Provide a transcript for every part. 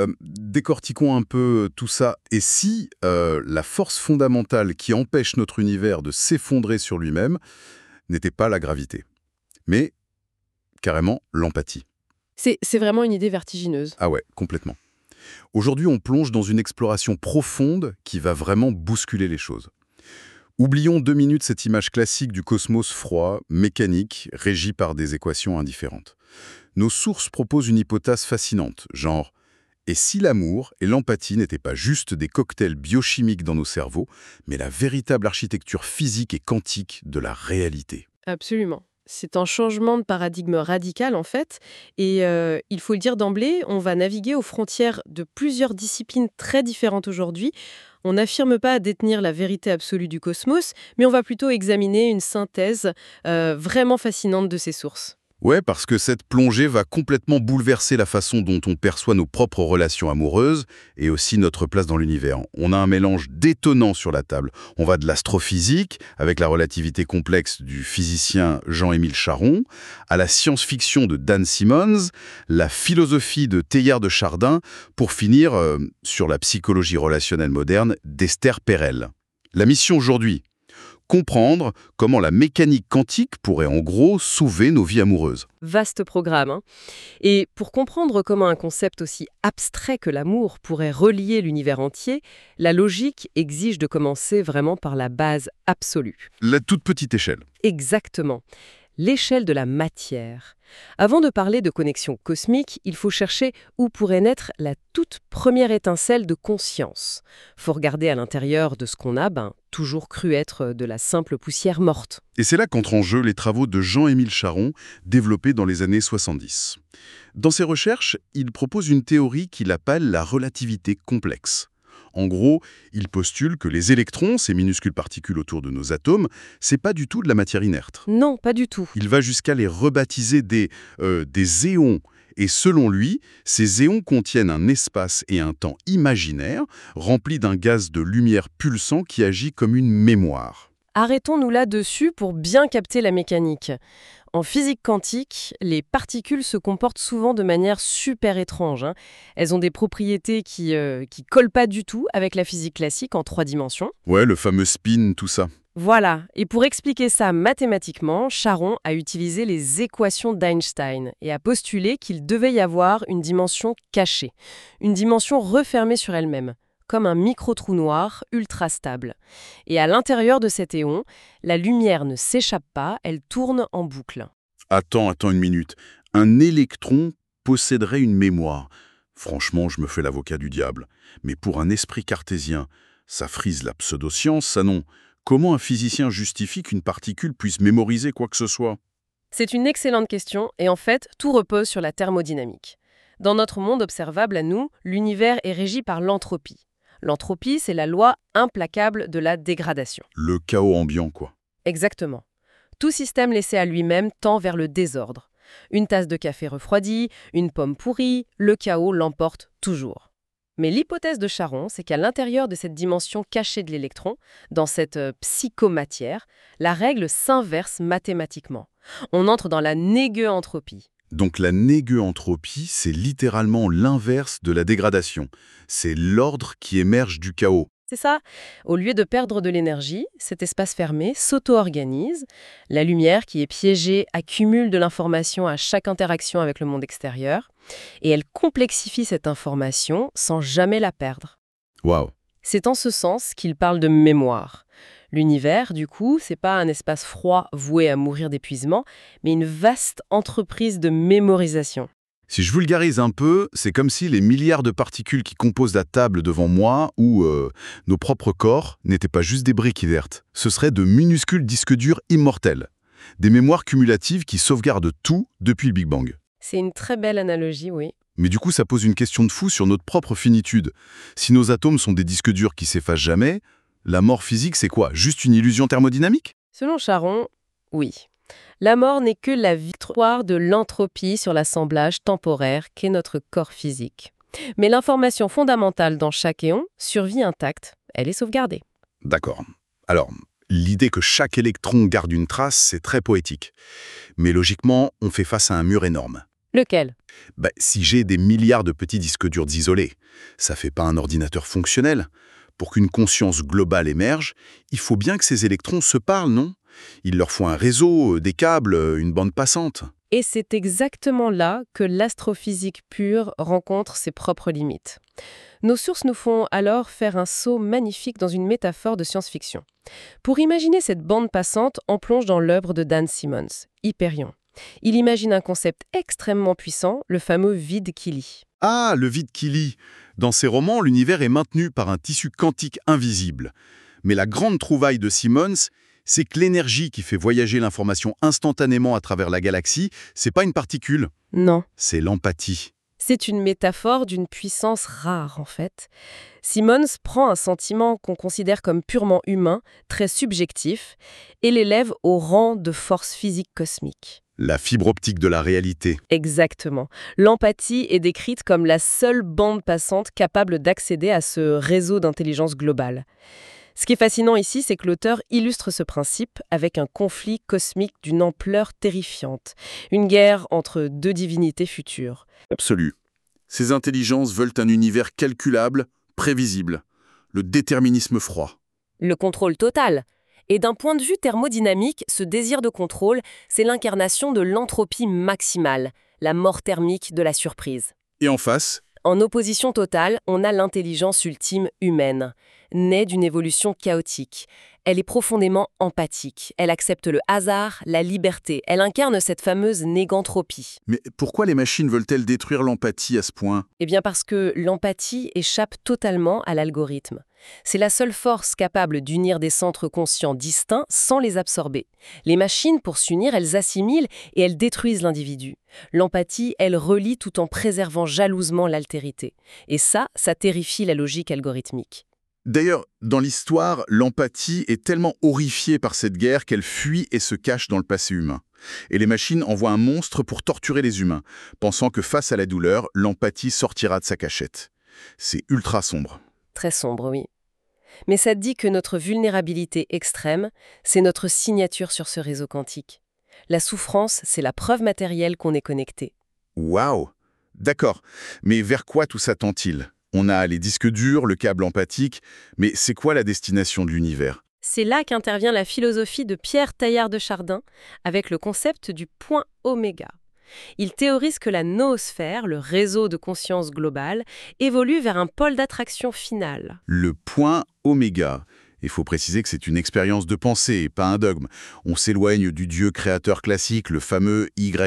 Décortiquons un peu tout ça. Et si la force fondamentale qui empêche notre univers de s'effondrer sur lui-même n'était pas la gravité, mais carrément l'empathie? C'est vraiment une idée vertigineuse. Ah ouais, complètement. Aujourd'hui, on plonge dans une exploration profonde qui va vraiment bousculer les choses. Oublions 2 minutes cette image classique du cosmos froid, mécanique, régi par des équations indifférentes. Nos sources proposent une hypothèse fascinante, genre et si l'amour et l'empathie n'étaient pas juste des cocktails biochimiques dans nos cerveaux, mais la véritable architecture physique et quantique de la réalité? Absolument. C'est un changement de paradigme radical en fait. Et il faut le dire d'emblée, on va naviguer aux frontières de plusieurs disciplines très différentes aujourd'hui. On n'affirme pas détenir la vérité absolue du cosmos, mais on va plutôt examiner une synthèse vraiment fascinante de ces sources. Ouais, parce que cette plongée va complètement bouleverser la façon dont on perçoit nos propres relations amoureuses et aussi notre place dans l'univers. On a un mélange détonnant sur la table. On va de l'astrophysique, avec la relativité complexe du physicien Jean-Émile Charron, à la science-fiction de Dan Simmons, la philosophie de Teilhard de Chardin, pour finir sur la psychologie relationnelle moderne d'Esther Perel. La mission aujourd'hui: comprendre comment la mécanique quantique pourrait en gros sauver nos vies amoureuses. Vaste programme, hein. Et pour comprendre comment un concept aussi abstrait que l'amour pourrait relier l'univers entier, la logique exige de commencer vraiment par la base absolue. La toute petite échelle. Exactement. L'échelle de la matière. Avant de parler de connexion cosmique, il faut chercher où pourrait naître la toute première étincelle de conscience. Faut regarder à l'intérieur de ce qu'on a, toujours cru être de la simple poussière morte. Et c'est là qu'entrent en jeu les travaux de Jean-Émile Charron, développés dans les années 70. Dans ses recherches, il propose une théorie qu'il appelle la relativité complexe. En gros, il postule que les électrons, ces minuscules particules autour de nos atomes, c'est pas du tout de la matière inerte. Non, pas du tout. Il va jusqu'à les rebaptiser des éons. Et selon lui, ces éons contiennent un espace et un temps imaginaires, remplis d'un gaz de lumière pulsant qui agit comme une mémoire. Arrêtons-nous là-dessus pour bien capter la mécanique. En physique quantique, les particules se comportent souvent de manière super étrange, hein. Elles ont des propriétés qui collent pas du tout avec la physique classique en 3 dimensions. Ouais, le fameux spin, tout ça. Voilà, et pour expliquer ça mathématiquement, Charron a utilisé les équations d'Einstein et a postulé qu'il devait y avoir une dimension cachée, une dimension refermée sur elle-même, comme un micro-trou noir ultra stable. Et à l'intérieur de cet éon, la lumière ne s'échappe pas, elle tourne en boucle. Attends 1 minute. Un électron posséderait une mémoire. Franchement, je me fais l'avocat du diable. Mais pour un esprit cartésien, ça frise la pseudoscience, ça non. Comment un physicien justifie qu'une particule puisse mémoriser quoi que ce soit? C'est une excellente question et en fait, tout repose sur la thermodynamique. Dans notre monde observable à nous, l'univers est régi par l'entropie. L'entropie, c'est la loi implacable de la dégradation. Le chaos ambiant, quoi. Exactement. Tout système laissé à lui-même tend vers le désordre. Une tasse de café refroidie, une pomme pourrie, le chaos l'emporte toujours. Mais l'hypothèse de Charron, c'est qu'à l'intérieur de cette dimension cachée de l'électron, dans cette psychomatière, la règle s'inverse mathématiquement. On entre dans la néguentropie. Donc la néguentropie, c'est littéralement l'inverse de la dégradation. C'est l'ordre qui émerge du chaos. C'est ça. Au lieu de perdre de l'énergie, cet espace fermé s'auto-organise. La lumière qui est piégée accumule de l'information à chaque interaction avec le monde extérieur. Et elle complexifie cette information sans jamais la perdre. Waouh! C'est en ce sens qu'il parle de mémoire. L'univers, du coup, c'est pas un espace froid voué à mourir d'épuisement, mais une vaste entreprise de mémorisation. Si je vulgarise un peu, c'est comme si les milliards de particules qui composent la table devant moi ou nos propres corps n'étaient pas juste des briques inertes. Ce seraient de minuscules disques durs immortels. Des mémoires cumulatives qui sauvegardent tout depuis le Big Bang. C'est une très belle analogie, oui. Mais du coup, ça pose une question de fou sur notre propre finitude. Si nos atomes sont des disques durs qui s'effacent jamais, la mort physique, c'est quoi? Juste une illusion thermodynamique? Selon Charron, oui. La mort n'est que la victoire de l'entropie sur l'assemblage temporaire qu'est notre corps physique. Mais l'information fondamentale dans chaque éon survit intacte, elle est sauvegardée. D'accord. Alors, l'idée que chaque électron garde une trace, c'est très poétique. Mais logiquement, on fait face à un mur énorme. Lequel? Si j'ai des milliards de petits disques durs isolés, ça fait pas un ordinateur fonctionnel. Pour qu'une conscience globale émerge, il faut bien que ces électrons se parlent, non? Il leur faut un réseau, des câbles, une bande passante. Et c'est exactement là que l'astrophysique pure rencontre ses propres limites. Nos sources nous font alors faire un saut magnifique dans une métaphore de science-fiction. Pour imaginer cette bande passante, on plonge dans l'œuvre de Dan Simmons, Hyperion. Il imagine un concept extrêmement puissant, le fameux vide qui lie. Ah, le vide qui lie. Dans ses romans, l'univers est maintenu par un tissu quantique invisible. Mais la grande trouvaille de Simmons, c'est que l'énergie qui fait voyager l'information instantanément à travers la galaxie, c'est pas une particule, Non. c'est l'empathie. C'est une métaphore d'une puissance rare, en fait. Simmons prend un sentiment qu'on considère comme purement humain, très subjectif, et l'élève au rang de force physique cosmique. La fibre optique de la réalité. Exactement. L'empathie est décrite comme la seule bande passante capable d'accéder à ce réseau d'intelligence globale. Ce qui est fascinant ici, c'est que l'auteur illustre ce principe avec un conflit cosmique d'une ampleur terrifiante, une guerre entre deux divinités futures. Absolu. Ces intelligences veulent un univers calculable, prévisible. Le déterminisme froid. Le contrôle total. Et d'un point de vue thermodynamique, ce désir de contrôle, c'est l'incarnation de l'entropie maximale, la mort thermique de la surprise. Et en face, En opposition totale, on a l'intelligence ultime humaine, née d'une évolution chaotique. Elle est profondément empathique, elle accepte le hasard, la liberté, elle incarne cette fameuse négantropie. mais pourquoi les machines veulent-elles détruire l'empathie à ce point? Eh bien parce que l'empathie échappe totalement à l'algorithme. C'est la seule force capable d'unir des centres conscients distincts sans les absorber. Les machines, pour s'unir, elles assimilent et elles détruisent l'individu. L'empathie, elle relie tout en préservant jalousement l'altérité. Et ça terrifie la logique algorithmique. D'ailleurs, dans l'histoire, l'empathie est tellement horrifiée par cette guerre qu'elle fuit et se cache dans le passé humain. Et les machines envoient un monstre pour torturer les humains, pensant que face à la douleur, l'empathie sortira de sa cachette. C'est ultra sombre. Très sombre, oui. Mais ça dit que notre vulnérabilité extrême, c'est notre signature sur ce réseau quantique. La souffrance, c'est la preuve matérielle qu'on est connecté. Waouh! D'accord. Mais vers quoi tout ça tend-il? On a les disques durs, le câble empathique, mais c'est quoi la destination de l'univers? C'est là qu'intervient la philosophie de Pierre Teilhard de Chardin avec le concept du point oméga. Il théorise que la noosphère, le réseau de conscience globale, évolue vers un pôle d'attraction final. Le point oméga. Il faut préciser que c'est une expérience de pensée, pas un dogme. On s'éloigne du dieu créateur classique, le fameux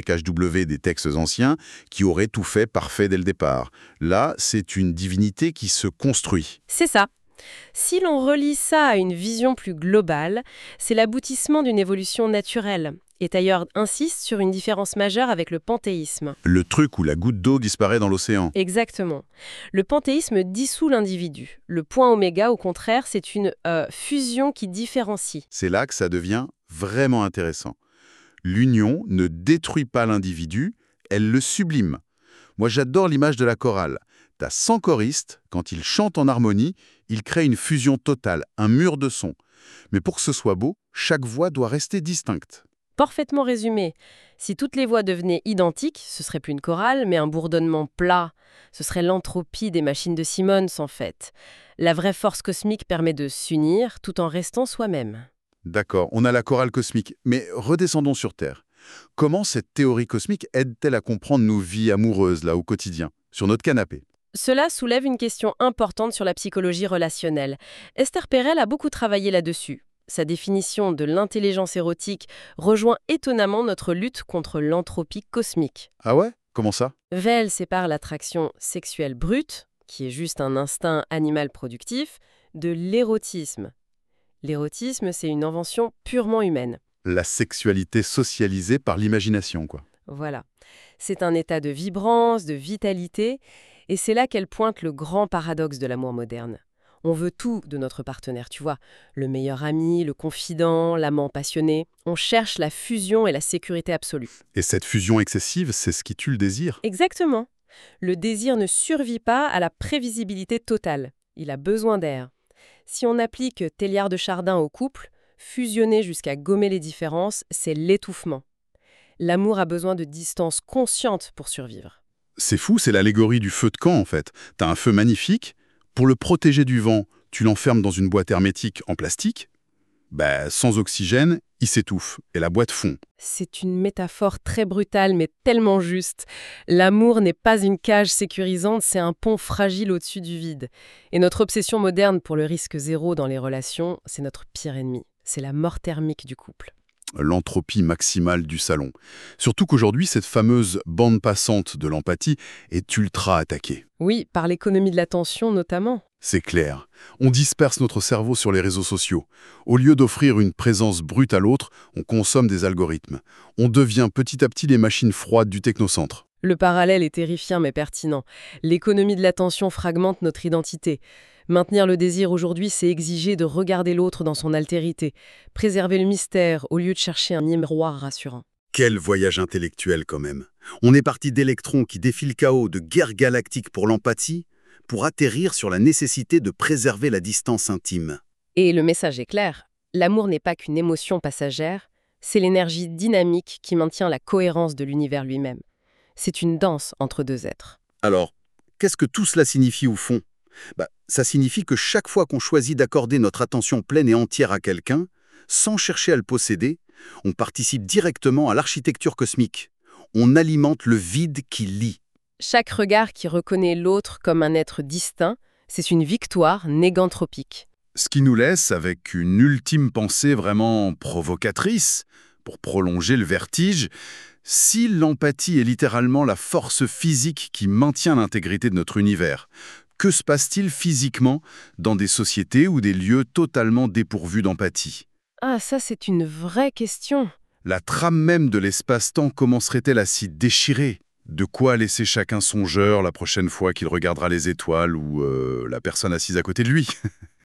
YHW des textes anciens, qui aurait tout fait parfait dès le départ. Là, c'est une divinité qui se construit. C'est ça. Si l'on relie ça à une vision plus globale, c'est l'aboutissement d'une évolution naturelle. Et Teilhard insiste sur une différence majeure avec le panthéisme. Le truc où la goutte d'eau disparaît dans l'océan. Exactement. Le panthéisme dissout l'individu. Le point oméga, au contraire, c'est une fusion qui différencie. C'est là que ça devient vraiment intéressant. L'union ne détruit pas l'individu, elle le sublime. Moi, j'adore l'image de la chorale. T'as 100 choristes, quand ils chantent en harmonie, ils créent une fusion totale, un mur de son. Mais pour que ce soit beau, chaque voix doit rester distincte. Parfaitement résumé. Si toutes les voix devenaient identiques, ce serait plus une chorale, mais un bourdonnement plat. Ce serait l'entropie des machines de Simmons, en fait. La vraie force cosmique permet de s'unir tout en restant soi-même. D'accord, on a la chorale cosmique, mais redescendons sur Terre. Comment cette théorie cosmique aide-t-elle à comprendre nos vies amoureuses, là, au quotidien, sur notre canapé? Cela soulève une question importante sur la psychologie relationnelle. Esther Perel a beaucoup travaillé là-dessus. Sa définition de l'intelligence érotique rejoint étonnamment notre lutte contre l'entropie cosmique. Ah ouais? Comment ça? Vell sépare l'attraction sexuelle brute, qui est juste un instinct animal productif, de l'érotisme. L'érotisme, c'est une invention purement humaine. La sexualité socialisée par l'imagination, quoi. Voilà. C'est un état de vibrance, de vitalité, et c'est là qu'elle pointe le grand paradoxe de l'amour moderne. On veut tout de notre partenaire, tu vois. Le meilleur ami, le confident, l'amant passionné. On cherche la fusion et la sécurité absolue. Et cette fusion excessive, c'est ce qui tue le désir? Exactement. Le désir ne survit pas à la prévisibilité totale. Il a besoin d'air. Si on applique Teilhard de Chardin au couple, fusionner jusqu'à gommer les différences, c'est l'étouffement. L'amour a besoin de distance consciente pour survivre. C'est fou, c'est l'allégorie du feu de camp en fait. T'as un feu magnifique, pour le protéger du vent, tu l'enfermes dans une boîte hermétique en plastique. Sans oxygène, il s'étouffe et la boîte fond. C'est une métaphore très brutale mais tellement juste. L'amour n'est pas une cage sécurisante, c'est un pont fragile au-dessus du vide. Et notre obsession moderne pour le risque zéro dans les relations, c'est notre pire ennemi. C'est la mort thermique du couple. L'entropie maximale du salon. Surtout qu'aujourd'hui, cette fameuse bande passante de l'empathie est ultra attaquée. Oui, par l'économie de l'attention notamment. C'est clair. On disperse notre cerveau sur les réseaux sociaux. Au lieu d'offrir une présence brute à l'autre, on consomme des algorithmes. On devient petit à petit les machines froides du technocentre. Le parallèle est terrifiant mais pertinent. L'économie de l'attention fragmente notre identité. Maintenir le désir aujourd'hui, c'est exiger de regarder l'autre dans son altérité, préserver le mystère au lieu de chercher un miroir rassurant. Quel voyage intellectuel quand même. On est parti d'électrons qui défient le chaos de guerre galactique pour l'empathie, pour atterrir sur la nécessité de préserver la distance intime. Et le message est clair. L'amour n'est pas qu'une émotion passagère, c'est l'énergie dynamique qui maintient la cohérence de l'univers lui-même. C'est une danse entre deux êtres. Alors, qu'est-ce que tout cela signifie au fond ? Ça signifie que chaque fois qu'on choisit d'accorder notre attention pleine et entière à quelqu'un, sans chercher à le posséder, on participe directement à l'architecture cosmique. On alimente le vide qui lie. Chaque regard qui reconnaît l'autre comme un être distinct, c'est une victoire négantropique. Ce qui nous laisse avec une ultime pensée vraiment provocatrice, pour prolonger le vertige. Si l'empathie est littéralement la force physique qui maintient l'intégrité de notre univers, que se passe-t-il physiquement dans des sociétés ou des lieux totalement dépourvus d'empathie ? Ah, ça c'est une vraie question. La trame même de l'espace-temps commencerait-elle à s'y déchirer ? De quoi laisser chacun songeur la prochaine fois qu'il regardera les étoiles ou la personne assise à côté de lui ?